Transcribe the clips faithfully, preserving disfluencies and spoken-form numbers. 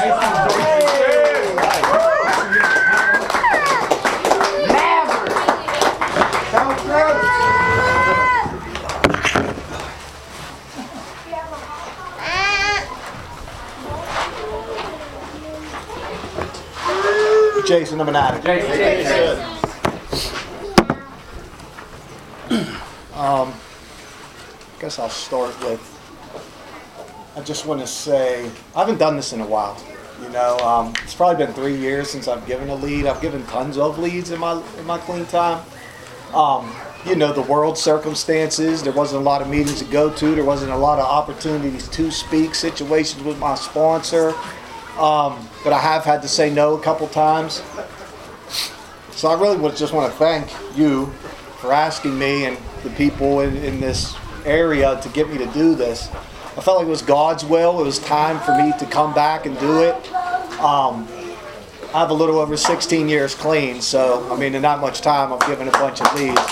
Jason, I'm an addict. Jason. Um, I guess I'll start with, I just want to say, I haven't done this in a while. You know, um, it's probably been three years since I've given a lead. I've given tons of leads in my in my clean time. Um, you know, the world circumstances, there wasn't a lot of meetings to go to. There wasn't a lot of opportunities to speak, situations with my sponsor. Um, but I have had to say no a couple times. So I really would just want to thank you for asking me and the people in, in this area to get me to do this. I felt like it was God's will. It was time for me to come back and do it. Um, I have a little over sixteen years clean, so I mean in not much time I've given a bunch of leads.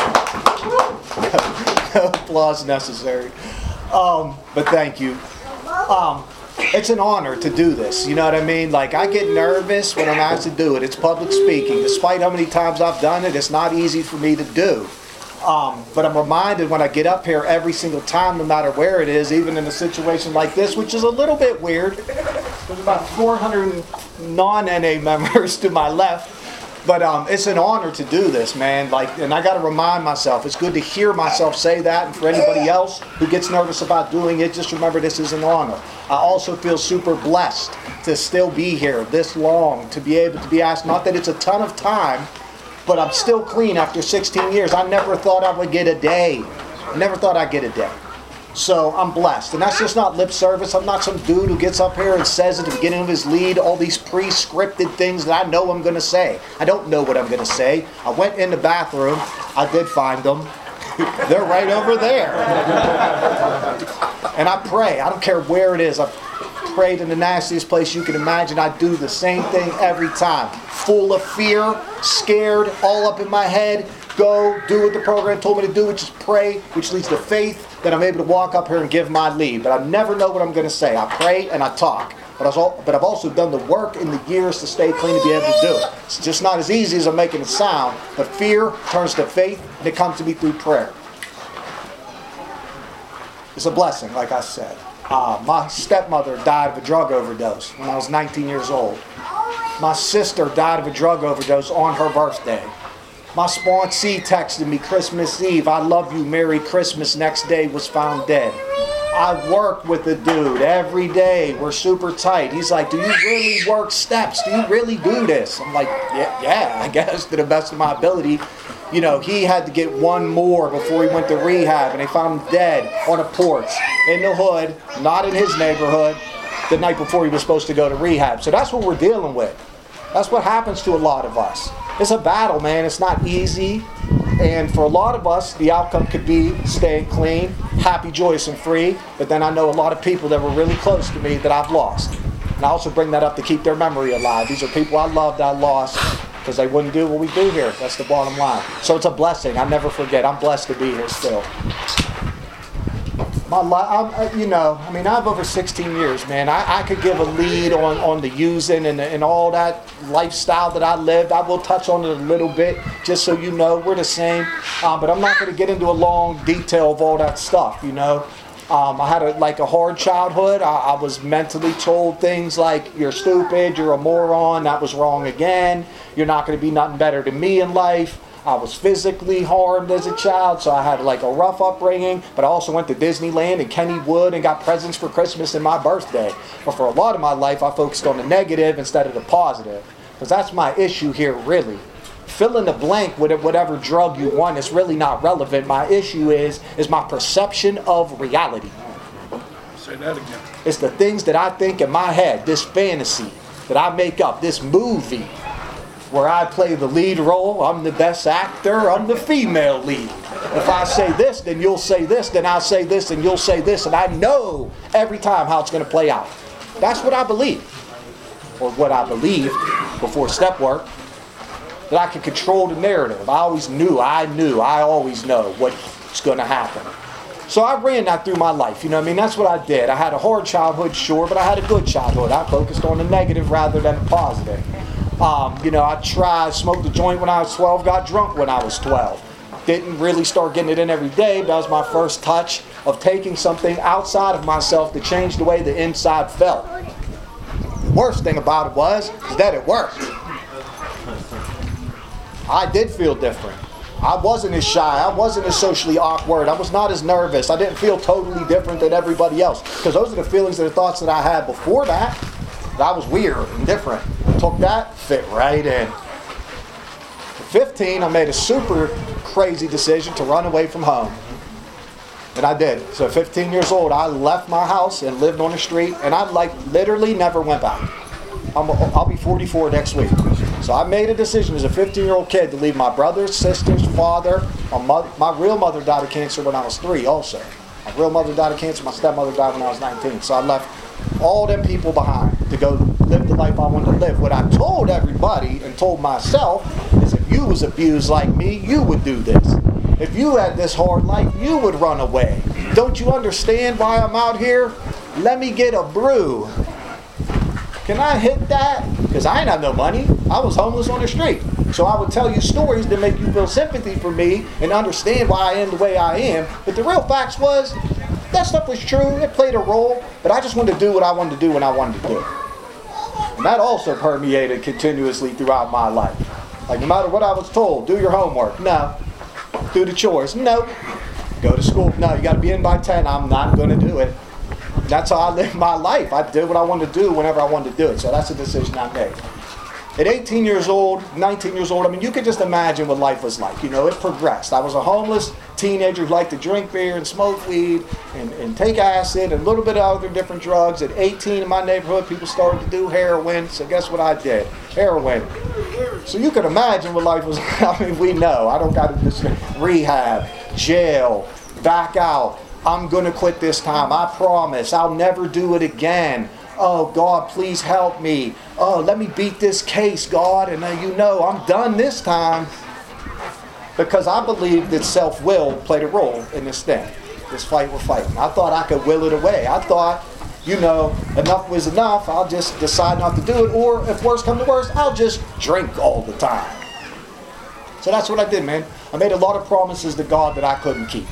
No applause necessary. Um, but thank you. Um, It's an honor to do this, you know what I mean? Like, I get nervous when I'm asked to do it. It's public speaking. Despite how many times I've done it, it's not easy for me to do. Um, but I'm reminded when I get up here every single time, no matter where it is, even in a situation like this, which is a little bit weird. There's about four hundred non-N A members to my left. But um, it's an honor to do this, man. Like, and I got to remind myself, it's good to hear myself say that. And for anybody else who gets nervous about doing it, just remember this is an honor. I also feel super blessed to still be here this long, to be able to be asked. Not that it's a ton of time, but I'm still clean after sixteen years. I never thought I would get a day. I never thought I'd get a day. So I'm blessed. And that's just not lip service. I'm not some dude who gets up here and says at the beginning of his lead all these pre-scripted things that I know I'm going to say. I don't know what I'm going to say. I went in the bathroom. I did find them. They're right over there. And I pray. I don't care where it is. I prayed in the nastiest place you can imagine. I do the same thing every time. Full of fear, scared, all up in my head. Go, do what the program told me to do, which is pray, which leads to faith. That I'm able to walk up here and give my lead. But I never know what I'm going to say. I pray and I talk. But, I was all, but I've also done the work in the years to stay clean to be able to do it. It's just not as easy as I'm making it sound. But fear turns to faith, and it comes to me through prayer. It's a blessing, like I said. Uh, my stepmother died of a drug overdose when I was nineteen years old. My sister died of a drug overdose on her birthday. My sponsee texted me Christmas Eve, I love you, Merry Christmas, next day was found dead. I work with a dude every day. We're super tight. He's like, do you really work steps? Do you really do this? I'm like, yeah, yeah, I guess to the best of my ability. You know, he had to get one more before he went to rehab, and they found him dead on a porch in the hood, not in his neighborhood, the night before he was supposed to go to rehab. So that's what we're dealing with. That's what happens to a lot of us. It's a battle, man. It's not easy. And for a lot of us, the outcome could be staying clean, happy, joyous, and free. But then I know a lot of people that were really close to me that I've lost. And I also bring that up to keep their memory alive. These are people I loved, I lost, because they wouldn't do what we do here. That's the bottom line. So it's a blessing. I never forget. I'm blessed to be here still. My life, you know, I mean, I have over sixteen years, man. I, I could give a lead on, on the using and, and all that lifestyle that I lived. I will touch on it a little bit, just so you know we're the same. Um, but I'm not going to get into a long detail of all that stuff, you know. Um, I had a, like a hard childhood. I, I was mentally told things like, you're stupid, you're a moron, that was wrong again. You're not going to be nothing better than me in life. I was physically harmed as a child, so I had like a rough upbringing, but I also went to Disneyland and Kennywood and got presents for Christmas and my birthday. But for a lot of my life, I focused on the negative instead of the positive, because that's my issue here, really. Fill in the blank with whatever drug you want. It's really not relevant. My issue is, is my perception of reality. Say that again. It's the things that I think in my head, this fantasy that I make up, this movie, where I play the lead role. I'm the best actor. I'm the female lead. If I say this, then you'll say this. Then I'll say this, and you'll say this. And I know every time how it's going to play out. That's what I believe. Or what I believed before step work. That I can control the narrative. I always knew, I knew, I always know what's going to happen. So I ran that through my life, you know what I mean? That's what I did. I had a hard childhood, sure, but I had a good childhood. I focused on the negative rather than the positive. Um, you know, I tried, smoked a joint when I was twelve, got drunk when I was twelve. Didn't really start getting it in every day, but that was my first touch of taking something outside of myself to change the way the inside felt. The worst thing about it was is that it worked. I did feel different. I wasn't as shy. I wasn't as socially awkward. I was not as nervous. I didn't feel totally different than everybody else. Because those are the feelings and the thoughts that I had before that. That I was weird and different. Took that, fit right in. At fifteen, I made a super crazy decision to run away from home. And I did. So at fifteen years old, I left my house and lived on the street. And I like literally never went back. I'm, I'll be forty-four next week. So I made a decision as a fifteen-year-old kid to leave my brothers, sisters, father. My, mother, my real mother died of cancer when I was three also. My real mother died of cancer. My stepmother died when I was nineteen. So I left all them people behind to go live the life I wanted to live. What I told everybody and told myself is if you was abused like me, you would do this. If you had this hard life, you would run away. Don't you understand why I'm out here? Let me get a brew. Can I hit that? Because I ain't have no money. I was homeless on the street. So I would tell you stories to make you feel sympathy for me and understand why I am the way I am. But the real facts was, that stuff was true. It played a role. But I just wanted to do what I wanted to do when I wanted to do it. And that also permeated continuously throughout my life. Like no matter what I was told, do your homework. No. Do the chores. No. Go to school. No, you got to be in by ten. I'm not going to do it. That's how I lived my life. I did what I wanted to do whenever I wanted to do it. So that's a decision I made. At eighteen years old, nineteen years old, I mean, you could just imagine what life was like. You know, it progressed. I was a homeless teenager who liked to drink beer and smoke weed and, and take acid and a little bit of other different drugs. At eighteen in my neighborhood, people started to do heroin. So guess what I did? Heroin. So you can imagine what life was like. I mean, we know. I don't got to just rehab, jail, back out. I'm going to quit this time. I promise. I'll never do it again. Oh, God, please help me. Oh, let me beat this case, God. And then you know, I'm done this time. Because I believe that self-will played a role in this thing. This fight we're fighting. I thought I could will it away. I thought, you know, enough was enough. I'll just decide not to do it. Or if worse comes to worse, I'll just drink all the time. So that's what I did, man. I made a lot of promises to God that I couldn't keep.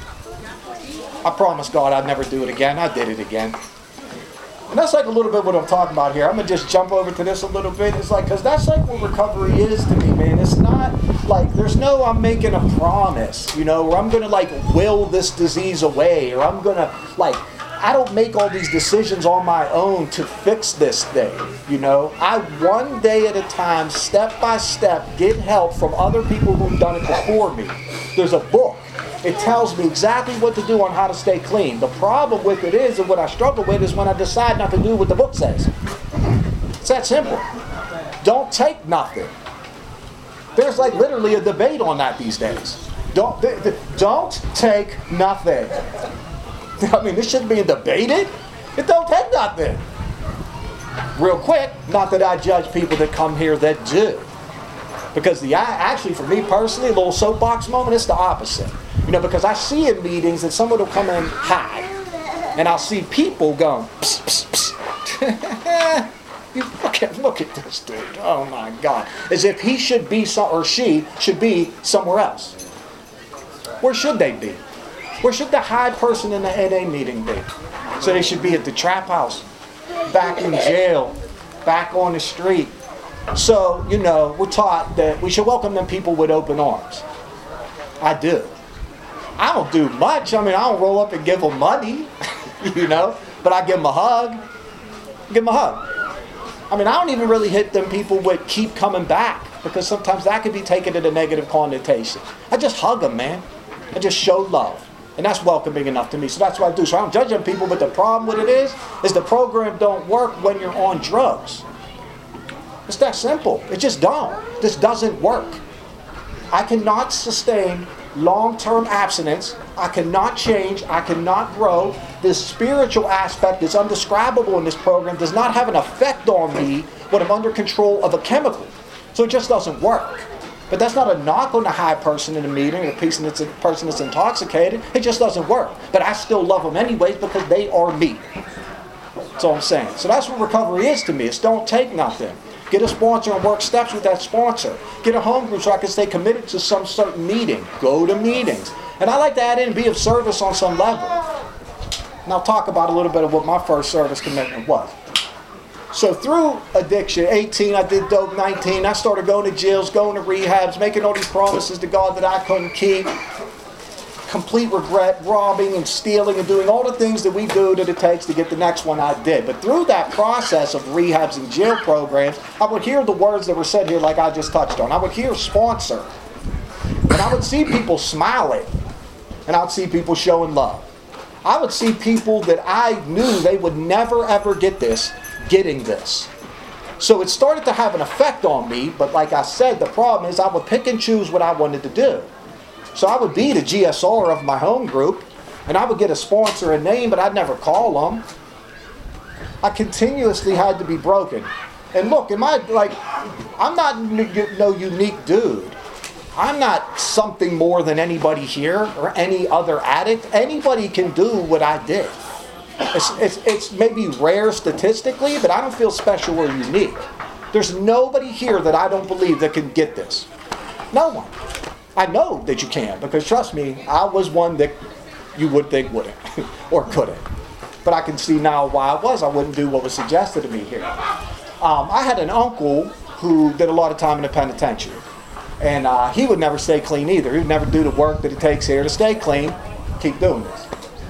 I promised God I'd never do it again. I did it again. And that's like a little bit what I'm talking about here. I'm going to just jump over to this a little bit. It's like, because that's like what recovery is to me, man. It's not like, there's no I'm making a promise, you know, or I'm going to like will this disease away, or I'm going to like, I don't make all these decisions on my own to fix this thing, you know. I one day at a time, step by step, get help from other people who've done it before me. There's a book. It tells me exactly what to do on how to stay clean. The problem with it is, and what I struggle with, is when I decide not to do what the book says. It's that simple. Don't take nothing. There's like literally a debate on that these days. Don't, th- th- don't take nothing. I mean, this shouldn't be debated. It don't take nothing. Real quick, not that I judge people that come here that do. Because the actually, for me personally, a little soapbox moment, it's the opposite. You know, because I see in meetings that someone will come in high, and I'll see people going, psst, psst, psst. You look at look at this dude. Oh my God! As if he should be some, or she should be somewhere else. Where should they be? Where should the high person in the N A meeting be? So they should be at the trap house, back in jail, back on the street. So, you know, we're taught that we should welcome them people with open arms. I do. I don't do much. I mean, I don't roll up and give them money, you know, but I give them a hug. Give them a hug. I mean, I don't even really hit them people with keep coming back, because sometimes that could be taken in a negative connotation. I just hug them, man. I just show love. And that's welcoming enough to me. So that's what I do. So I don't judge them people, but the problem with it is, is the program don't work when you're on drugs. It's that simple. It just don't. This doesn't work. I cannot sustain long-term abstinence. I cannot change. I cannot grow. This spiritual aspect is undescribable in this program. Does not have an effect on me when I'm under control of a chemical. So it just doesn't work. But that's not a knock on the high person in the meeting or the person that's, person that's intoxicated. It just doesn't work. But I still love them anyways because they are me. That's all I'm saying. So that's what recovery is to me. It's don't take nothing. Get a sponsor and work steps with that sponsor. Get a home group so I can stay committed to some certain meeting. Go to meetings. And I like to add in and be of service on some level. And I'll talk about a little bit of what my first service commitment was. So through addiction, eighteen, I did dope, nineteen, I started going to jails, going to rehabs, making all these promises to God that I couldn't keep. Complete regret, robbing and stealing and doing all the things that we do that it takes to get the next one I did. But through that process of rehabs and jail programs, I would hear the words that were said here like I just touched on. I would hear sponsor. And I would see people smiling. And I would see people showing love. I would see people that I knew they would never ever get this, getting this. So it started to have an effect on me, but like I said, the problem is I would pick and choose what I wanted to do. So I would be the G S R of my home group, and I would get a sponsor a name, but I'd never call them. I continuously had to be broken. And look, am I like, I'm not no unique dude. I'm not something more than anybody here or any other addict. Anybody can do what I did. It's, it's, it's maybe rare statistically, but I don't feel special or unique. There's nobody here that I don't believe that can get this. No one. I know that you can, because trust me, I was one that you would think wouldn't or couldn't. But I can see now why I was. I wouldn't do what was suggested to me here. Um, I had an uncle who did a lot of time in the penitentiary. And uh, he would never stay clean either. He would never do the work that it takes here to stay clean. Keep doing this.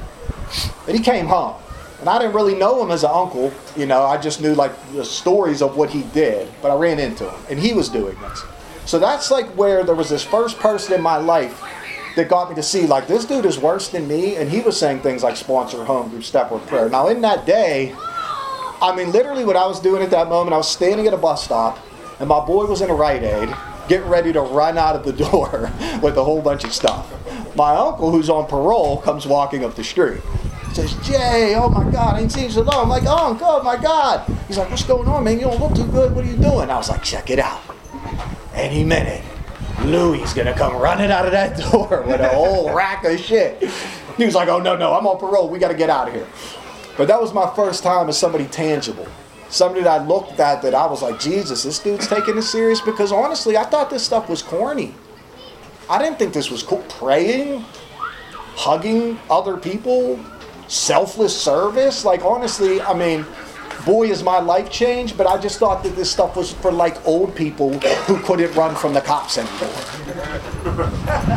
And he came home. And I didn't really know him as an uncle. You know, I just knew like the stories of what he did. But I ran into him. And he was doing this. So that's like where there was this first person in my life that got me to see like this dude is worse than me. And he was saying things like sponsor, home group, step with prayer. Now in that day, I mean literally what I was doing at that moment, I was standing at a bus stop. And my boy was in a Rite Aid, getting ready to run out of the door with a whole bunch of stuff. My uncle, who's on parole, comes walking up the street. He says, Jay, oh my God, I ain't seen you so long. I'm like, oh, oh my God. He's like, what's going on, man? You don't look too good. What are you doing? I was like, check it out. Any minute, Louis is going to come running out of that door with a whole rack of shit. He was like, oh, no, no, I'm on parole. We got to get out of here. But that was my first time as somebody tangible. Somebody that I looked at that I was like, Jesus, this dude's taking this serious. Because honestly, I thought this stuff was corny. I didn't think this was cool. Praying, hugging other people, selfless service. Like honestly, I mean, boy, is my life changed. But I just thought that this stuff was for like old people who couldn't run from the cops anymore.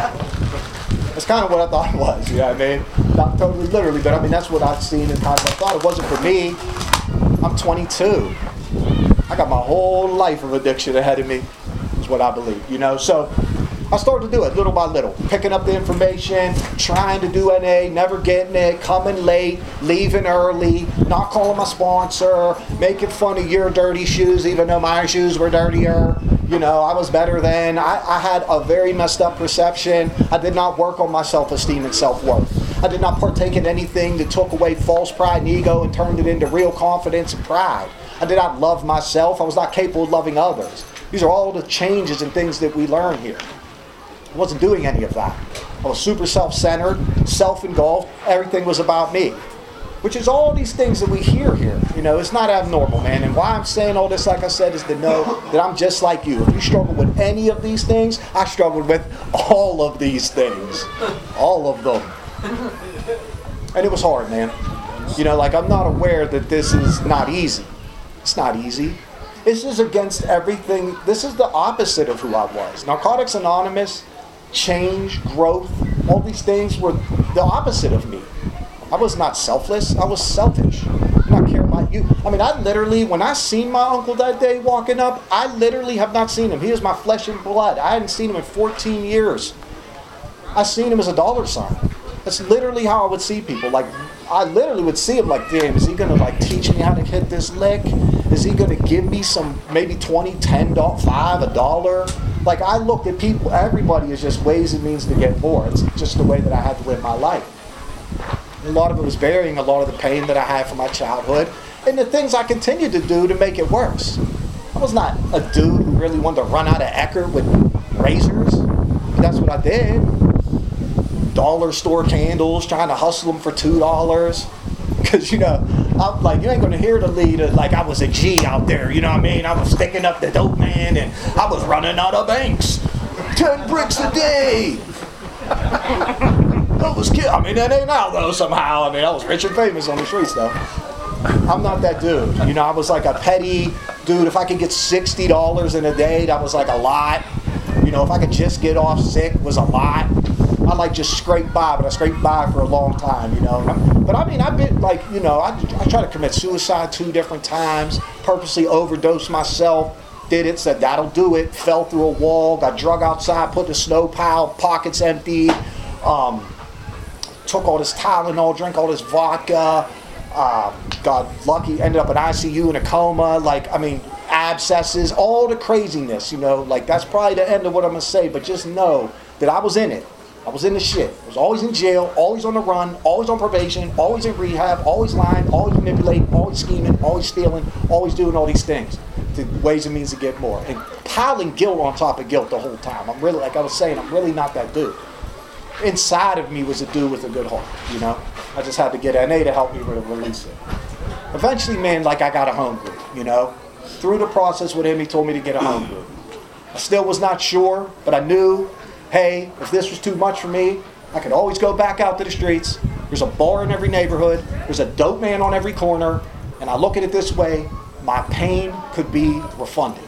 That's kind of what I thought it was. You know what I mean? Not totally literally, but I mean, that's what I've seen and kind of I thought. It wasn't for me. I'm twenty-two. I got my whole life of addiction ahead of me, is what I believe, you know. So I started to do it little by little, picking up the information, trying to do N A, never getting it, coming late, leaving early, not calling my sponsor, making fun of your dirty shoes, even though my shoes were dirtier. You know, I was better then. I, I had a very messed up perception. I did not work on my self-esteem and self-worth. I did not partake in anything that took away false pride and ego and turned it into real confidence and pride. I did not love myself. I was not capable of loving others. These are all the changes and things that we learn here. I wasn't doing any of that. I was super self-centered, self-engulfed. Everything was about me. Which is all these things that we hear here. You know, it's not abnormal, man. And why I'm saying all this, like I said, is to know that I'm just like you. If you struggle with any of these things, I struggled with all of these things. All of them. And it was hard, man. You know, like I'm not aware that this is not easy. It's not easy. This is against everything. This is the opposite of who I was. Narcotics Anonymous, change, growth, all these things were the opposite of me. I was not selfless. I was selfish. I did not care about you. I mean, I literally, when I seen my uncle that day walking up, I literally have not seen him. He is my flesh and blood. I hadn't seen him in fourteen years. I seen him as a dollar sign. That's literally how I would see people. Like, I literally would see him like, damn, is he going to like teach me how to hit this lick? Is he going to give me some, maybe twenty, ten, five, a dollar? Like, I looked at people, everybody is just ways and means to get more. It's just the way that I had to live my life. A lot of it was burying a lot of the pain that I had from my childhood and the things I continued to do to make it worse. I was not a dude who really wanted to run out of Eckerd with razors. That's what I did. Dollar store candles, trying to hustle them for two dollars. Because, you know, I'm like, you ain't going to hear the lead of, like, I was a G out there, you know what I mean? I was sticking up the dope man, and I was running out of banks. Ten bricks a day. I was kid. I mean, that ain't now, though, somehow. I mean, I was rich and famous on the streets, though. I'm not that dude. You know, I was like a petty dude. If I could get sixty dollars in a day, that was like a lot. You know, if I could just get off sick was a lot. I like just scrape by, but I scraped by for a long time, you know. But I mean, I've been like, you know, I, I tried to commit suicide two different times, purposely overdosed myself, did it, said that'll do it, fell through a wall, got drug outside, put in a snow pile, pockets emptied, um, took all this Tylenol, drank all this vodka, uh, got lucky, ended up in I C U in a coma, like, I mean, abscesses, all the craziness, you know, like that's probably the end of what I'm going to say, but just know that I was in it. I was in the shit. I was always in jail, always on the run, always on probation, always in rehab, always lying, always manipulating, always scheming, always stealing, always doing all these things. The ways and means to get more. And piling guilt on top of guilt the whole time. I'm really, like I was saying, I'm really not that dude. Inside of me was a dude with a good heart, you know? I just had to get N A to help me re- release it. Eventually, man, like I got a home group, you know? Through the process with him, he told me to get a home group. I still was not sure, but I knew, hey, if this was too much for me, I could always go back out to the streets. There's a bar in every neighborhood. There's a dope man on every corner. And I look at it this way, my pain could be refunded.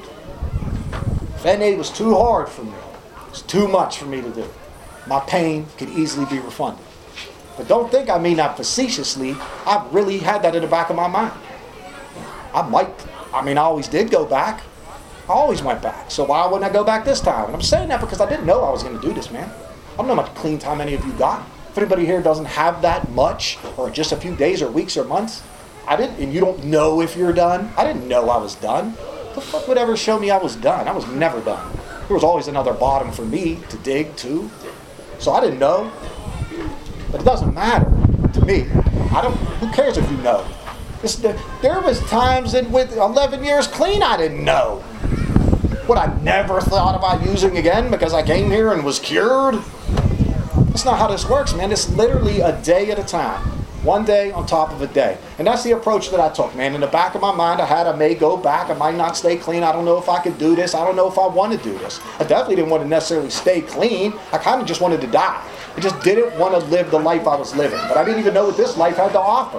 If N A was too hard for me, it's too much for me to do, my pain could easily be refunded. But don't think I mean that facetiously. I really had that in the back of my mind. I might, I mean, I always did go back. I always went back. So why wouldn't I go back this time? And I'm saying that because I didn't know I was going to do this, man. I don't know how much clean time any of you got. If anybody here doesn't have that much, or just a few days or weeks or months, I didn't, and you don't know if you're done. I didn't know I was done. The fuck would ever show me I was done? I was never done. There was always another bottom for me to dig to. So I didn't know. But it doesn't matter to me. I don't, who cares if you know? It's the, there was times in with eleven years clean I didn't know. What I never thought about using again because I came here and was cured. That's not how this works, man. It's literally a day at a time. One day on top of a day. And that's the approach that I took, man. In the back of my mind, I had I may go back. I might not stay clean. I don't know if I could do this. I don't know if I want to do this. I definitely didn't want to necessarily stay clean. I kind of just wanted to die. I just didn't want to live the life I was living. But I didn't even know what this life had to offer.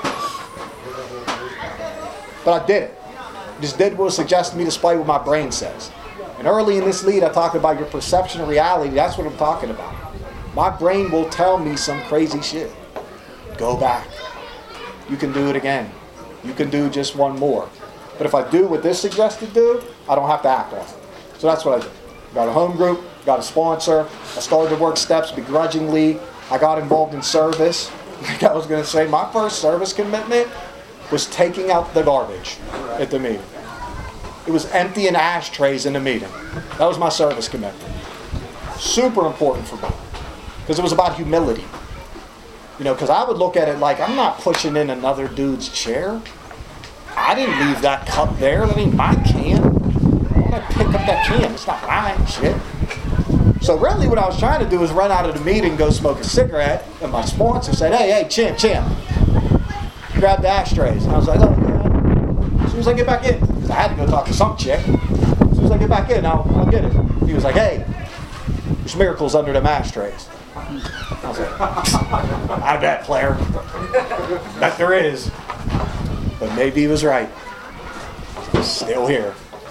But I did it. Just did what was suggested to me despite what my brain says. And early in this lead, I talked about your perception of reality. That's what I'm talking about. My brain will tell me some crazy shit. Go back. You can do it again. You can do just one more. But if I do what this suggested do, I don't have to act on it. So that's what I did. Got a home group, got a sponsor. I started to work steps begrudgingly. I got involved in service. Like I was going to say, my first service commitment was taking out the garbage at the meeting. It was emptying ashtrays in the meeting. That was my service commitment. Super important for me. Because it was about humility. You know, because I would look at it like, I'm not pushing in another dude's chair. I didn't leave that cup there. That ain't my can. Why would I pick up that can? It's not mine, shit. So really what I was trying to do was run out of the meeting and go smoke a cigarette. And my sponsor said, hey, hey, Chimp, Chimp. Grab the ashtrays. And I was like, oh, yeah. As soon as I get back in. Because I had to go talk to some chick. As soon as I get back in, I'll, I'll get it. He was like, hey, there's miracles under them ashtrays. I was like, I bet, player. Bet there is. But maybe he was right. It's still here.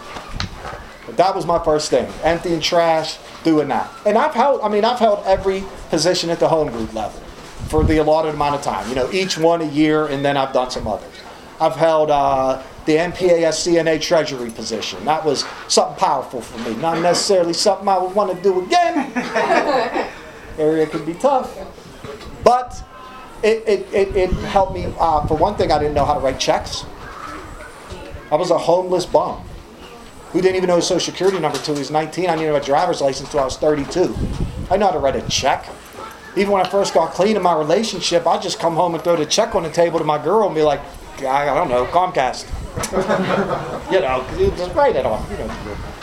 But that was my first thing. Emptying trash, doing that. And I've held, I mean, I've held every position at the home group level for the allotted amount of time. You know, each one a year, and then I've done some others. I've held uh, the N P A S C N A Treasury position. That was something powerful for me. Not necessarily something I would want to do again. Area could be tough. But it, it, it, it helped me. Uh, for one thing, I didn't know how to write checks. I was a homeless bum who didn't even know his social security number until he was nineteen. I didn't have a driver's license until I was thirty-two. I know how to write a check. Even when I first got clean in my relationship, I'd just come home and throw the check on the table to my girl and be like, I don't know, Comcast. You know, just write it on. You know.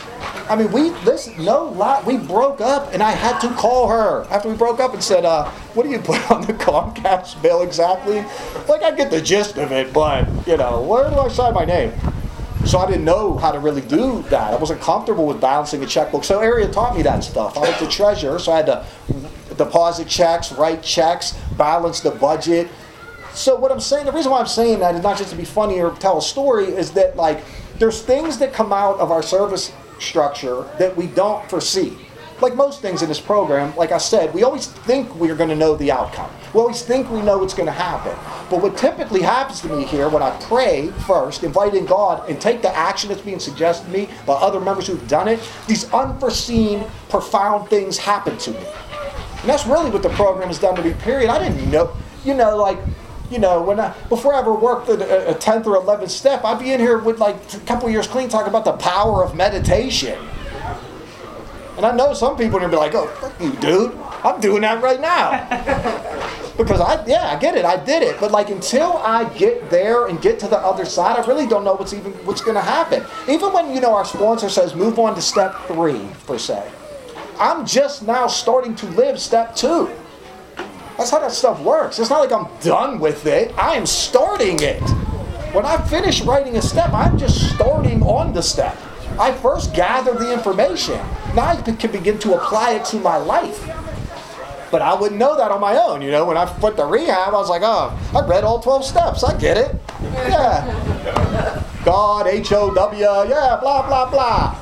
I mean, we, listen, no lie, we broke up and I had to call her after we broke up and said, uh, what do you put on the Comcast bill exactly? Like, I get the gist of it, but, you know, where do I sign my name? So I didn't know how to really do that. I wasn't comfortable with balancing a checkbook. So Area taught me that stuff. I was the treasurer, so I had to deposit checks, write checks, balance the budget. So what I'm saying, the reason why I'm saying that is not just to be funny or tell a story, is that, like, there's things that come out of our service structure that we don't foresee. Like most things in this program, like I said, we always think we're going to know the outcome. We always think we know what's going to happen. But what typically happens to me here, when I pray first, invite in God, and take the action that's being suggested to me by other members who've done it, these unforeseen, profound things happen to me. And that's really what the program has done to me, period. I didn't know, you know, like, you know, when I, before I ever worked a, a tenth or eleventh step, I'd be in here with like a couple years clean talking about the power of meditation. And I know some people are going to be like, oh, fuck you, dude. I'm doing that right now. Because I, yeah, I get it. I did it. But like, until I get there and get to the other side, I really don't know what's even, what's going to happen. Even when, you know, our sponsor says, move on to step three, per se. I'm just now starting to live step two. That's how that stuff works. It's not like I'm done with it. I am starting it. When I finish writing a step, I'm just starting on the step. I first gather the information. Now I can begin to apply it to my life. But I wouldn't know that on my own. You know, when I went to rehab, I was like, oh, I read all twelve steps. I get it. Yeah. God, H O W, yeah, blah, blah, blah.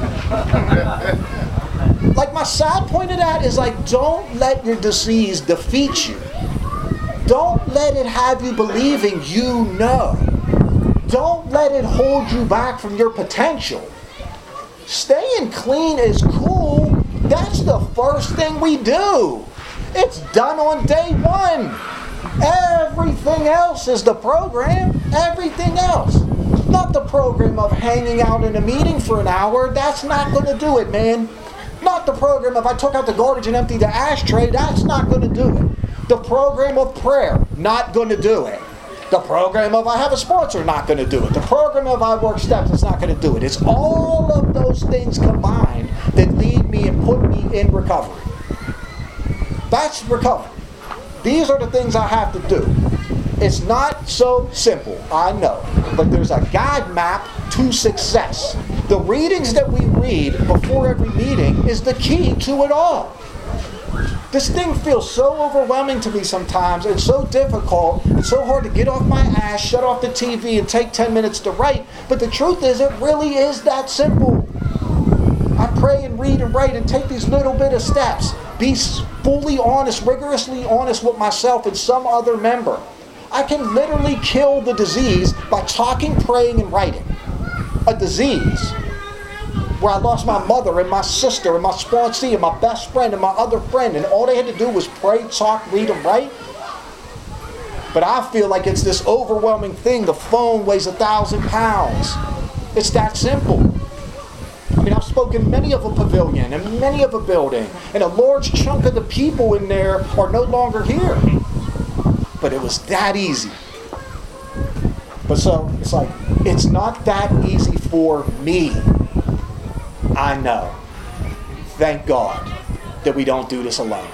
Like, my sad point of that is, like, don't let your disease defeat you. Don't let it have you believing you know. Don't let it hold you back from your potential. Staying clean is cool. That's the first thing we do. It's done on day one. Everything else is the program. Everything else. Not the program of hanging out in a meeting for an hour. That's not going to do it, man. Not the program of I took out the garbage and emptied the ashtray. That's not going to do it. The program of prayer, not going to do it. The program of I have a sponsor, not going to do it. The program of I work steps, is not going to do it. It's all of those things combined that lead me and put me in recovery. That's recovery. These are the things I have to do. It's not so simple, I know. But there's a guide map to success. The readings that we read before every meeting is the key to it all. This thing feels so overwhelming to me sometimes, and so difficult, and so hard to get off my ass, shut off the T V, and take ten minutes to write. But the truth is, it really is that simple. I pray and read and write and take these little bit of steps. Be fully honest, rigorously honest with myself and some other member. I can literally kill the disease by talking, praying, and writing. A disease where I lost my mother and my sister and my sponsee and my best friend and my other friend, and all they had to do was pray, talk, read, and write. But I feel like it's this overwhelming thing. The phone weighs a thousand pounds. It's that simple. I mean, I've spoken many of a pavilion and many of a building, and a large chunk of the people in there are no longer here. But it was that easy. But so, it's like, it's not that easy for me. I know. Thank God that we don't do this alone.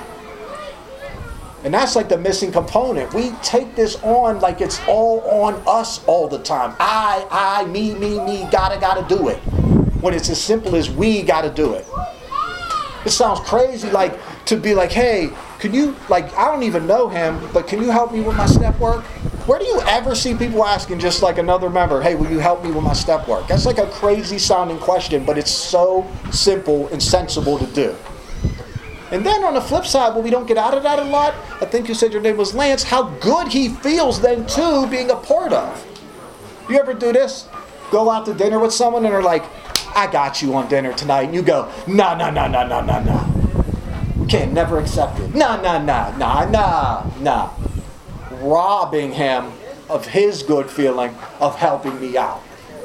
And that's like the missing component. We take this on like it's all on us all the time. I, I, me, me, me, gotta, gotta do it. When it's as simple as we gotta do it. It sounds crazy, like, to be like, hey, could you, like, I don't even know him, but can you help me with my step work? Where do you ever see people asking just like another member, hey, will you help me with my step work? That's like a crazy sounding question, but it's so simple and sensible to do. And then on the flip side, when we don't get out of that a lot, I think you said your name was Lance, how good he feels then too being a part of. You ever do this? Go out to dinner with someone and they're like, I got you on dinner tonight. And you go, no, no, no, no, no, no, no. We can't never accept it. No, no, no, no, no, no. Robbing him of his good feeling of helping me out.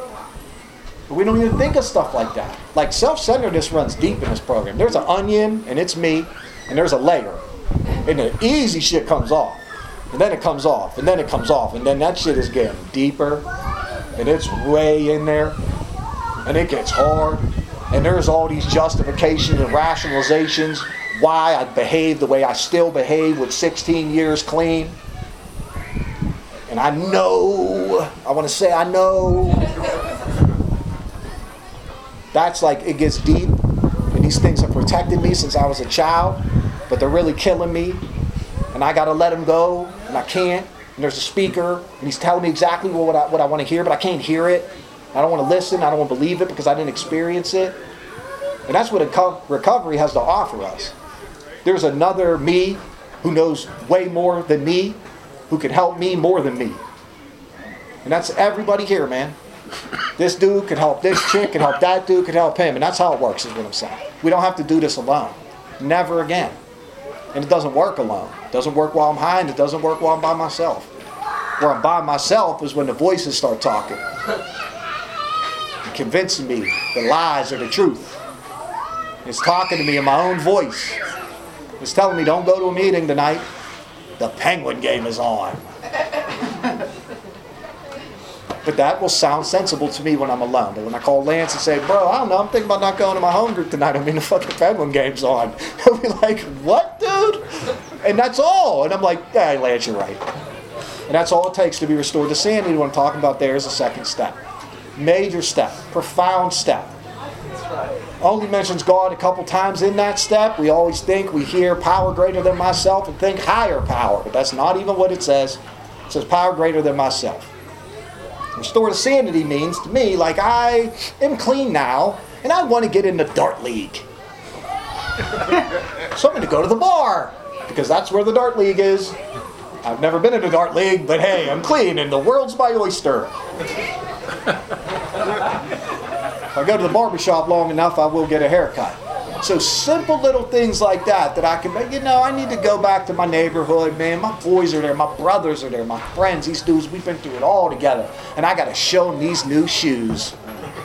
But we don't even think of stuff like that. Like, self-centeredness runs deep in this program. There's an onion, and it's me, and there's a layer. And the easy shit comes off. And then it comes off, and then it comes off, and then that shit is getting deeper, and it's way in there, and it gets hard, And there's all these justifications and rationalizations why I behave the way I still behave with sixteen years clean. And I know, I want to say I know. That's like, it gets deep. And these things have protected me since I was a child. But they're really killing me. And I got to let them go. And I can't. And there's a speaker. And he's telling me exactly what I, what I want to hear. But I can't hear it. I don't want to listen. I don't want to believe it because I didn't experience it. And that's what a recovery has to offer us. There's another me who knows way more than me, who can help me more than me. And that's everybody here, man. This dude could help this chick, could help that dude, could help him. And that's how it works, is what I'm saying. We don't have to do this alone. Never again. And it doesn't work alone. It doesn't work while I'm high, and it doesn't work while I'm by myself. Where I'm by myself is when the voices start talking. Convincing me the lies are the truth. It's talking to me in my own voice. It's telling me, don't go to a meeting tonight. The Penguin game is on. But that will sound sensible to me when I'm alone. But when I call Lance and say, bro, I don't know, I'm thinking about not going to my home group tonight. I mean, the fucking Penguin game's on. He'll be like, what, dude? And that's all. And I'm like, yeah, Lance, you're right. And that's all it takes to be restored to sanity. What I'm talking about there is the second step. Major step. Profound step. Only mentions God a couple times in that step. We always think, we hear power greater than myself and think higher power. But that's not even what it says. It says power greater than myself. Restore to sanity means to me, like, I am clean now and I want to get in the dart league. So I'm going to go to the bar because that's where the dart league is. I've never been in a dart league, but hey, I'm clean and the world's my oyster. If I go to the barbershop long enough, I will get a haircut. So simple little things like that, that I can, you know, I need to go back to my neighborhood, man. My boys are there, my brothers are there, my friends, these dudes, we've been through it all together. And I got to show them these new shoes.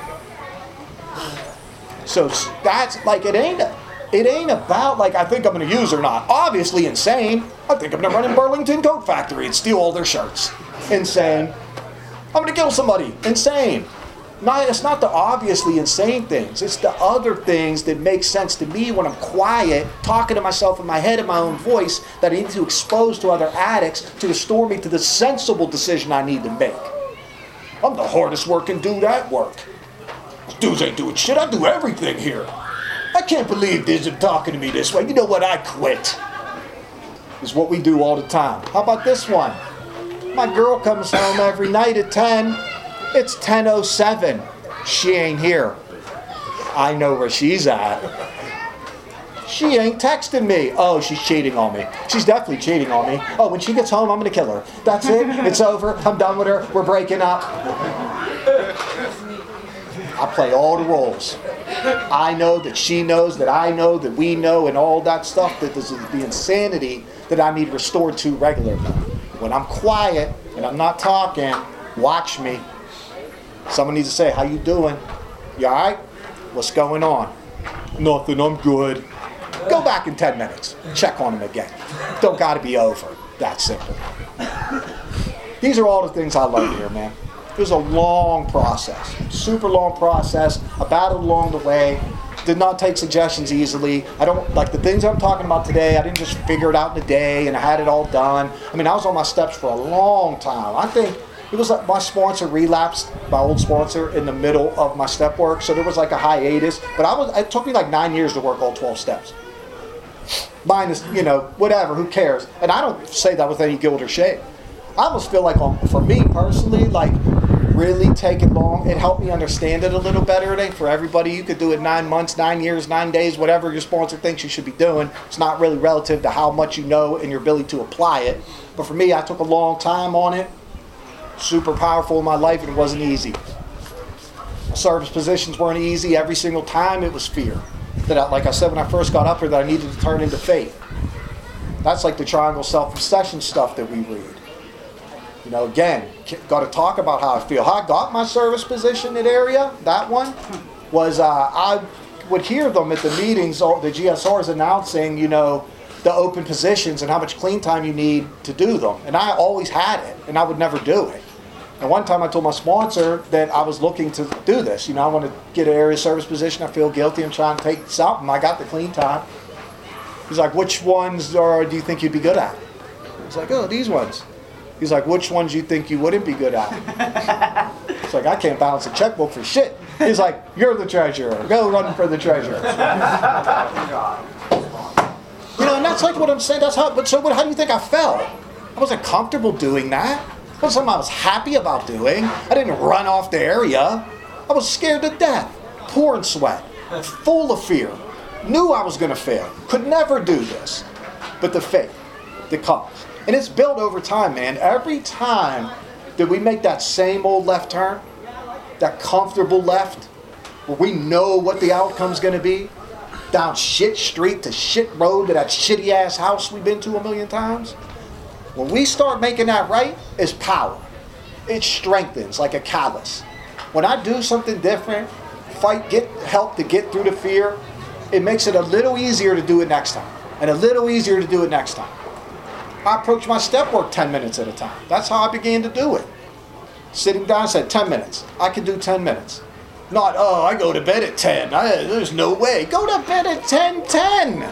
So that's, like, it ain't, it ain't about, like, I think I'm going to use or not. Obviously insane. I think I'm going to run in Burlington Coat Factory and steal all their shirts. Insane. I'm going to kill somebody. Insane. Not, it's not the obviously insane things. It's the other things that make sense to me when I'm quiet, talking to myself in my head in my own voice, that I need to expose to other addicts to restore me to the sensible decision I need to make. I'm the hardest working dude at work. These dudes ain't doing shit. I do everything here. I can't believe these are talking to me this way. You know what? I quit. Is what we do all the time. How about this one? My girl comes home every night at ten. It's ten oh seven. She ain't here. I know where she's at. She ain't texting me. Oh, she's cheating on me. She's definitely cheating on me. Oh, when she gets home, I'm going to kill her. That's it. It's over. I'm done with her. We're breaking up. I play all the roles. I know that she knows, that I know, that we know, and all that stuff, that this is the insanity that I need restored to regularly. When I'm quiet and I'm not talking, watch me. Someone needs to say, how you doing? You alright? What's going on? Nothing, I'm good. Go back in ten minutes. Check on him again. Don't gotta be over. That simple. These are all the things I learned here, man. It was a long process. Super long process. I battled along the way. Did not take suggestions easily. I don't, like the things I'm talking about today, I didn't just figure it out in a day and I had it all done. I mean, I was on my steps for a long time. I think it was like my sponsor relapsed, my old sponsor, in the middle of my step work. So there was like a hiatus. But I was, it took me like nine years to work all twelve steps. Minus, you know, whatever, who cares? And I don't say that with any guilt or shame. I almost feel like, um, for me personally, like really take it long. It helped me understand it a little better. It ain't for everybody. You could do it nine months, nine years, nine days, whatever your sponsor thinks you should be doing. It's not really relative to how much you know and your ability to apply it. But for me, I took a long time on it. Super powerful in my life, and it wasn't easy. Service positions weren't easy. Every single time it was fear. That, I, like I said when I first got up here, that I needed to turn into faith. That's like the triangle self-obsession stuff that we read. You know, again, got to talk about how I feel. How I got my service position in area, that one, was uh, I would hear them at the meetings, the G S Rs announcing, you know, the open positions and how much clean time you need to do them. And I always had it, and I would never do it. And one time I told my sponsor that I was looking to do this. You know, I want to get an area service position. I feel guilty. I'm trying to take something. I got the clean time. He's like, which ones are, do you think you'd be good at? I was like, oh, these ones. He's like, which ones do you think you wouldn't be good at? It's like, I can't balance a checkbook for shit. He's like, you're the treasurer. Go run for the treasurer. You know, and that's like what I'm saying. That's how, but so what, how do you think I felt? I wasn't comfortable doing that. It wasn't something I was happy about doing. I didn't run off the area. I was scared to death, pouring sweat, full of fear. Knew I was going to fail. Could never do this. But the faith that comes. And it's built over time, man. Every time that we make that same old left turn, that comfortable left, where we know what the outcome's going to be, down shit street to shit road to that shitty ass house we've been to a million times, when we start making that right, it's power. It strengthens like a callus. When I do something different, fight, get help to get through the fear, it makes it a little easier to do it next time. And a little easier to do it next time. I approach my step work ten minutes at a time. That's how I began to do it. Sitting down, I said ten minutes. I can do ten minutes. Not, oh, I go to bed at ten. I, there's no way. Go to bed at ten ten.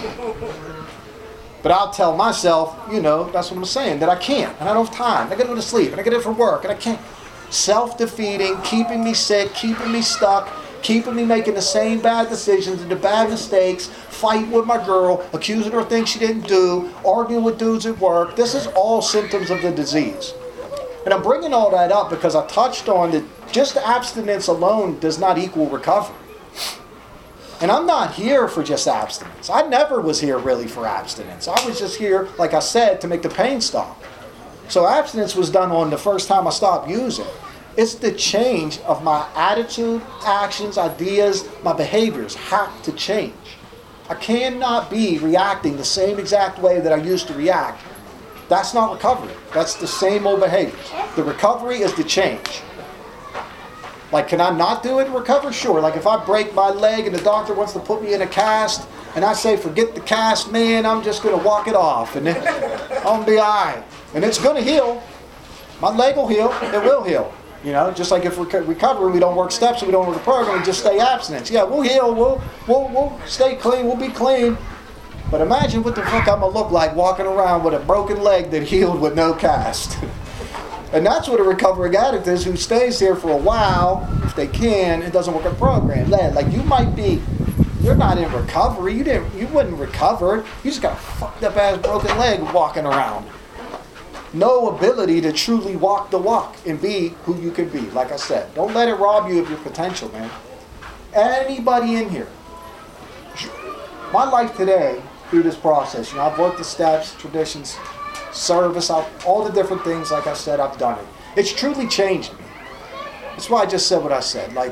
But I'll tell myself, you know, that's what I'm saying, that I can't. And I don't have time. I got to go to sleep. And I got to go for work. And I can't. Self-defeating, keeping me sick, keeping me stuck, keeping me making the same bad decisions and the bad mistakes, fighting with my girl, accusing her of things she didn't do, arguing with dudes at work. This is all symptoms of the disease. And I'm bringing all that up because I touched on that just abstinence alone does not equal recovery. And I'm not here for just abstinence. I never was here really for abstinence. I was just here, like I said, to make the pain stop. So abstinence was done on the first time I stopped using. It's the change of my attitude, actions, ideas, my behaviors have to change. I cannot be reacting the same exact way that I used to react. That's not recovery. That's the same old behaviors. The recovery is the change. Like, can I not do it and recover? Sure. Like, if I break my leg and the doctor wants to put me in a cast, and I say, forget the cast, man, I'm just going to walk it off, and then I'm going to be all right. And it's going to heal. My leg will heal. It will heal. You know, just like if we're recovering, we don't work steps, we don't work the program, we just stay abstinence. Yeah, we'll heal, we'll, we'll, we'll stay clean, we'll be clean. But imagine what the fuck I'm going to look like walking around with a broken leg that healed with no cast. And that's what a recovering addict is, who stays here for a while, if they can, and doesn't work a program. Like, you might be, you're not in recovery, you didn't, you wouldn't recover, you just got a fucked up ass broken leg walking around. No ability to truly walk the walk and be who you can be. Like I said, don't let it rob you of your potential, man. Anybody in here, my life today, through this process, you know, I've worked the steps, traditions, service, I've, all the different things, like I said, I've done it. It's truly changed me. That's why I just said what I said. Like,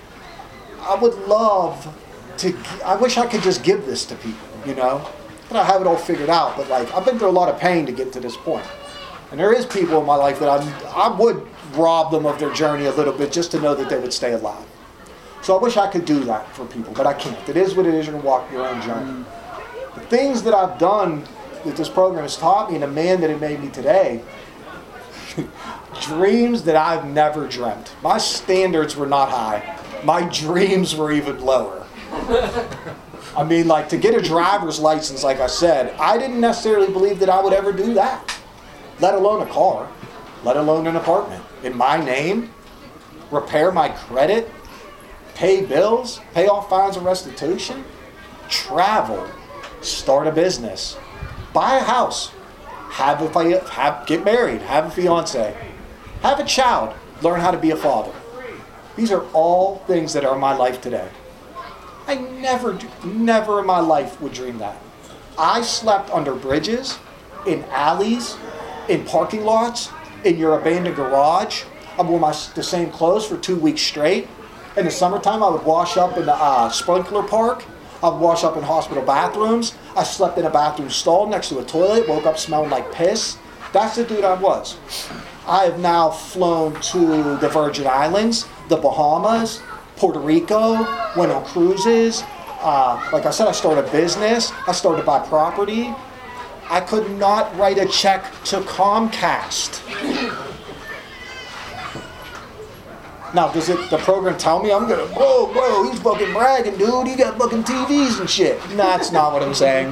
I would love to, I wish I could just give this to people, you know? And I have it all figured out, but like, I've been through a lot of pain to get to this point. And there is people in my life that I, I would rob them of their journey a little bit just to know that they would stay alive. So I wish I could do that for people, but I can't. It is what it is. You're going to walk your own journey. The things that I've done that this program has taught me and the man that it made me today, dreams that I've never dreamt. My standards were not high. My dreams were even lower. I mean, like, to get a driver's license, like I said, I didn't necessarily believe that I would ever do that. Let alone a car, let alone an apartment. In my name, repair my credit, pay bills, pay off fines and restitution, travel, start a business, buy a house, have a, have, get married, have a fiance, have a child, learn how to be a father. These are all things that are in my life today. I never, never in my life would dream that. I slept under bridges, in alleys, in parking lots, in your abandoned garage. I wore my, the same clothes for two weeks straight. In the summertime, I would wash up in the uh, sprinkler park. I would wash up in hospital bathrooms. I slept in a bathroom stall next to a toilet, woke up smelling like piss. That's the dude I was. I have now flown to the Virgin Islands, the Bahamas, Puerto Rico, went on cruises. Uh, like I said, I started a business. I started to buy property. I could not write a check to Comcast. Now, does it the program tell me I'm gonna, whoa, whoa, he's fucking bragging, dude, he got fucking T Vs and shit? No, that's not what I'm saying.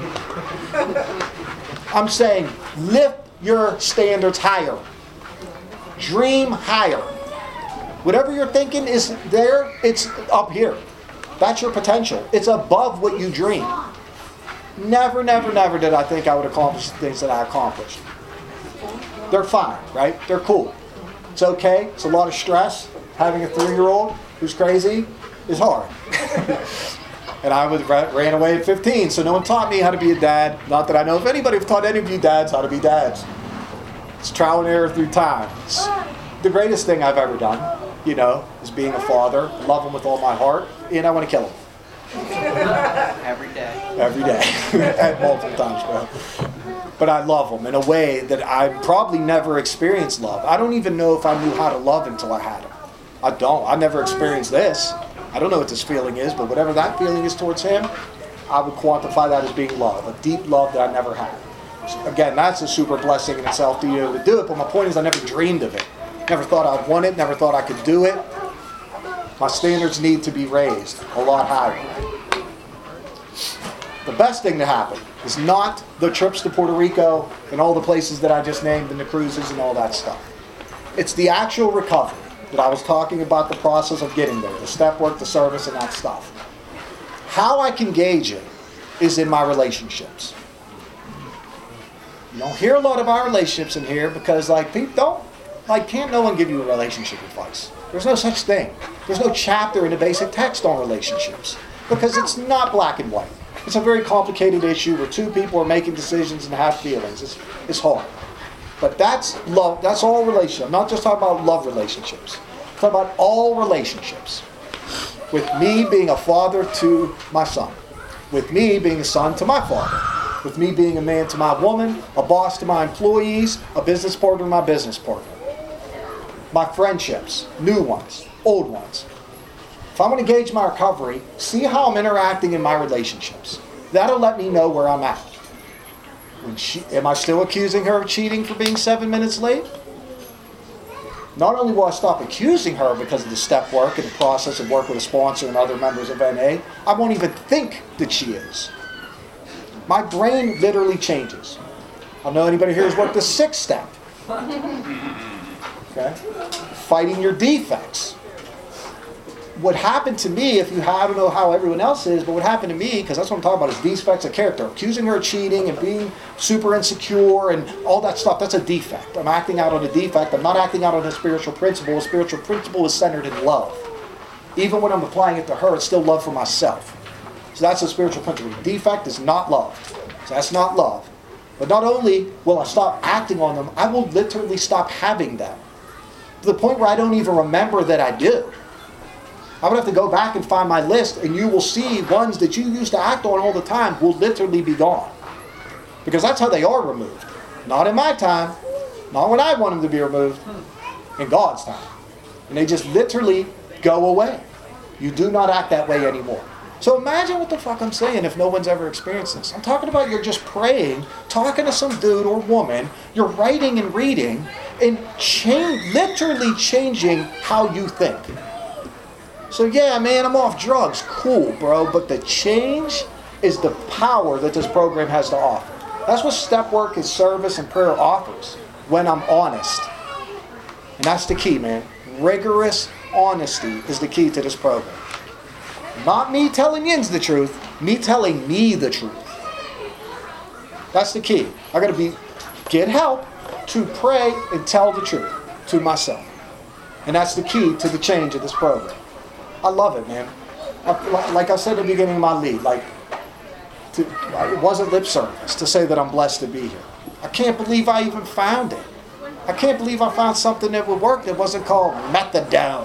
I'm saying lift your standards higher. Dream higher. Whatever you're thinking is there, it's up here. That's your potential. It's above what you dream. Never, never, never did I think I would accomplish the things that I accomplished. They're fine, right? They're cool. It's okay. It's a lot of stress. Having a three-year-old who's crazy is hard. And I was, ran away at fifteen, so no one taught me how to be a dad. Not that I know if anybody have taught any of you dads how to be dads. It's trial and error through time. It's the greatest thing I've ever done, you know, is being a father. Love him with all my heart, and I want to kill him. Every day. Every day. And multiple times, bro. But I love them in a way that I probably never experienced love. I don't even know if I knew how to love until I had him. I don't. I never experienced this. I don't know what this feeling is, but whatever that feeling is towards him, I would quantify that as being love, a deep love that I never had. So again, that's a super blessing in itself to be able to do it, but my point is I never dreamed of it. Never thought I'd want it, never thought I could do it. My standards need to be raised a lot higher. The best thing to happen is not the trips to Puerto Rico and all the places that I just named and the cruises and all that stuff. It's the actual recovery that I was talking about, the process of getting there, the step work, the service, and that stuff. How I can gauge it is in my relationships. You don't hear a lot of our relationships in here because, like, people don't, like, can't no one give you a relationship advice? There's no such thing. There's no chapter in the basic text on relationships because it's not black and white. It's a very complicated issue where two people are making decisions and have feelings. It's, it's hard. But that's love. That's all relationships. I'm not just talking about love relationships. I'm talking about all relationships. With me being a father to my son. With me being a son to my father. With me being a man to my woman. A boss to my employees. A business partner to my business partner. My friendships. New ones. Old ones. If I'm going to gauge my recovery, see how I'm interacting in my relationships. That'll let me know where I'm at. When she, am I still accusing her of cheating for being seven minutes late? Not only will I stop accusing her because of the step work and the process of work with a sponsor and other members of N A, I won't even think that she is. My brain literally changes. I don't know anybody here who's worked the sixth step. Okay? Fighting your defects. What happened to me, if you have, I don't know how everyone else is, but what happened to me, because that's what I'm talking about, is defects of character. Accusing her of cheating and being super insecure and all that stuff, that's a defect. I'm acting out on a defect. I'm not acting out on a spiritual principle. A spiritual principle is centered in love. Even when I'm applying it to her, it's still love for myself. So that's a spiritual principle. Defect is not love. So that's not love. But not only will I stop acting on them, I will literally stop having them. To the point where I don't even remember that I do. I would have to go back and find my list, and you will see ones that you used to act on all the time will literally be gone. Because that's how they are removed. Not in my time, not when I want them to be removed, in God's time. And they just literally go away. You do not act that way anymore. So imagine what the fuck I'm saying if no one's ever experienced this. I'm talking about you're just praying, talking to some dude or woman, you're writing and reading, and change, literally changing how you think. So yeah, man, I'm off drugs. Cool, bro. But the change is the power that this program has to offer. That's what step work and service and prayer offers when I'm honest. And that's the key, man. Rigorous honesty is the key to this program. Not me telling yins the truth, me telling me the truth. That's the key. I gotta be get help to pray and tell the truth to myself. And that's the key to the change of this program. I love it, man. I, like I said at the beginning of my lead, like to, it wasn't lip service to say that I'm blessed to be here. I can't believe I even found it. I can't believe I found something that would work that wasn't called methadone.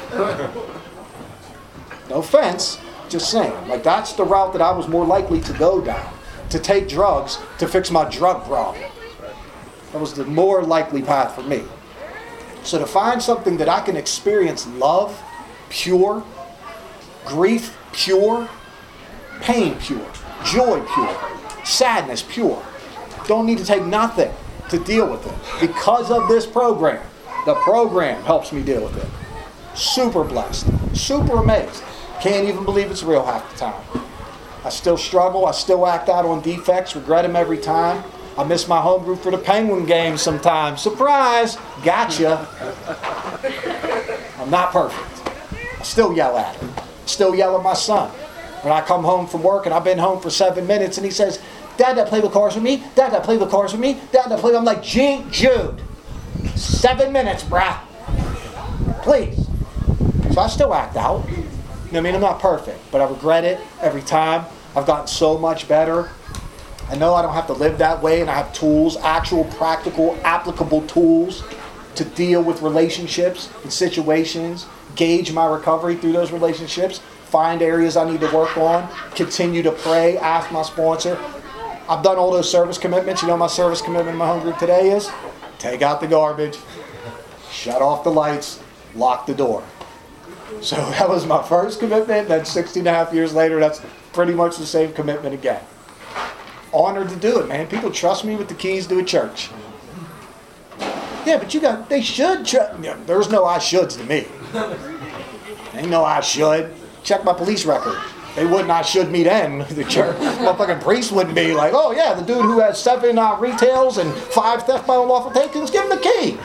No offense, just saying. Like that's the route that I was more likely to go down, to take drugs to fix my drug problem. That was the more likely path for me. So to find something that I can experience love, pure, grief pure, pain pure, joy pure, sadness pure. Don't need to take nothing to deal with it. Because of this program, the program helps me deal with it. Super blessed. Super amazed. Can't even believe it's real half the time. I still struggle. I still act out on defects. Regret them every time. I miss my home group for the Penguin game sometimes. Surprise! Gotcha. I'm not perfect. I still yell at him. Still yell at my son. When I come home from work and I've been home for seven minutes and he says, Dad, Dad, play with cars with me? Dad, Dad, play with cars with me? Dad, Dad, play with... I'm like, Gee, Jude, seven minutes, brah. Please. So I still act out. You know what I mean? I'm not perfect, but I regret it every time. I've gotten so much better. I know I don't have to live that way, and I have tools, actual, practical, applicable tools to deal with relationships and situations, gauge my recovery through those relationships, find areas I need to work on, continue to pray, ask my sponsor. I've done all those service commitments. You know my service commitment in my home group today is? Take out the garbage, shut off the lights, lock the door. So that was my first commitment. Then sixteen and a half years later, that's pretty much the same commitment again. Honored to do it, man. People trust me with the keys to a church. Yeah, but you got, they should trust. Yeah, there's no I shoulds to me. Ain't no I should. Check my police record. They wouldn't I should me then. The church, motherfucking priest wouldn't be like, oh yeah, the dude who has seven uh, retails and five theft by unlawful takings, give him the key.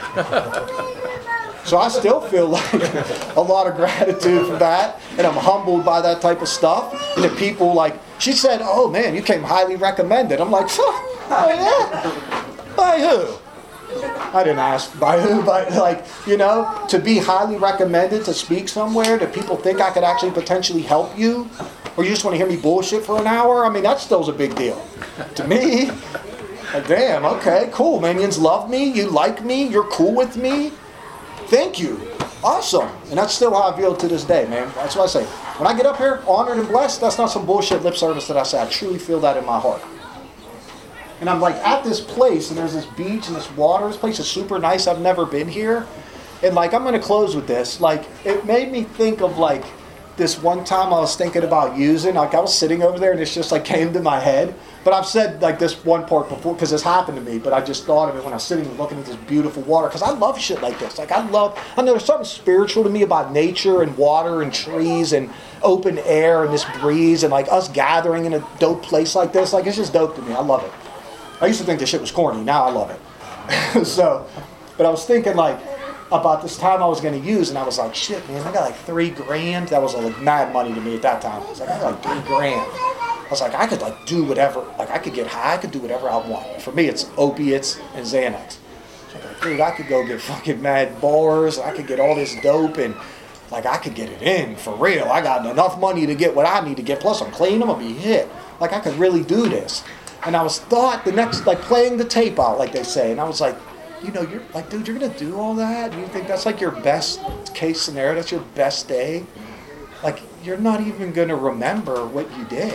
So I still feel like a lot of gratitude for that, and I'm humbled by that type of stuff. And the people like, she said, oh man, you came highly recommended. I'm like, oh yeah? By who? I didn't ask by who, but like, you know, to be highly recommended to speak somewhere, that people think I could actually potentially help you, or you just want to hear me bullshit for an hour, I mean, that still's a big deal. To me, like, damn, okay, cool, minions love me, you like me, you're cool with me. Thank you. Awesome. And that's still how I feel to this day, man. That's what I say. When I get up here, honored and blessed, that's not some bullshit lip service that I say. I truly feel that in my heart. And I'm like at this place, and there's this beach and this water. This place is super nice. I've never been here. And like, I'm going to close with this. Like, it made me think of like this one time I was thinking about using. Like, I was sitting over there, and it's just like came to my head. But I've said like this one part before because this happened to me, but I just thought of it when I was sitting and looking at this beautiful water, because I love shit like this. Like I love, I know there's something spiritual to me about nature and water and trees and open air and this breeze and like us gathering in a dope place like this. Like, it's just dope to me. I love it. I used to think this shit was corny. Now I love it. So, but I was thinking like about this time I was going to use, and I was like, shit, man, I got like three grand. That was like mad money to me at that time. I was like, I got like three grand. I was like, I could like do whatever, like I could get high, I could do whatever I want. For me, it's opiates and Xanax. So I'm like, dude, I could go get fucking mad bars, I could get all this dope, and like I could get it in, for real. I got enough money to get what I need to get, plus I'm clean, I'm gonna be hit. Like I could really do this. And I was thought the next, like playing the tape out, like they say, and I was like, you know, you're like, dude, you're gonna do all that? You think that's like your best case scenario, that's your best day? Like, you're not even gonna remember what you did.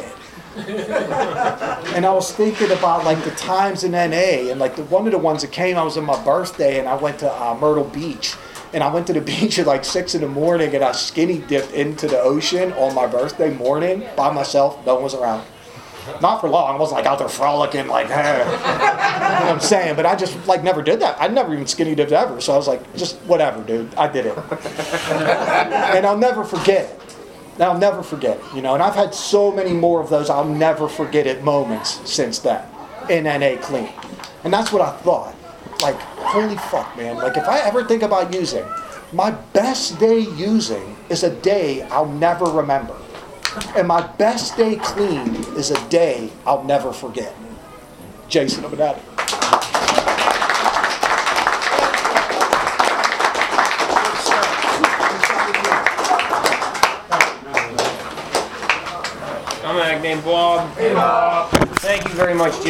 And I was thinking about like the times in N A, and like the one of the ones that came, I was on my birthday and I went to uh, Myrtle Beach, and I went to the beach at like six in the morning, and I skinny dipped into the ocean on my birthday morning by myself. No one was around. Not for long. I wasn't like out there frolicking like, hey. You know what I'm saying? But I just like never did that. I never even skinny dipped ever. So I was like, just whatever, dude. I did it. And I'll never forget it. I'll never forget it, you know, and I've had so many more of those I'll never forget it moments since then in N A clean. And that's what I thought. Like, holy fuck, man. Like, if I ever think about using, my best day using is a day I'll never remember. And my best day clean is a day I'll never forget. Jason Obanati. I'm a named Bob. Thank you very much, Jim.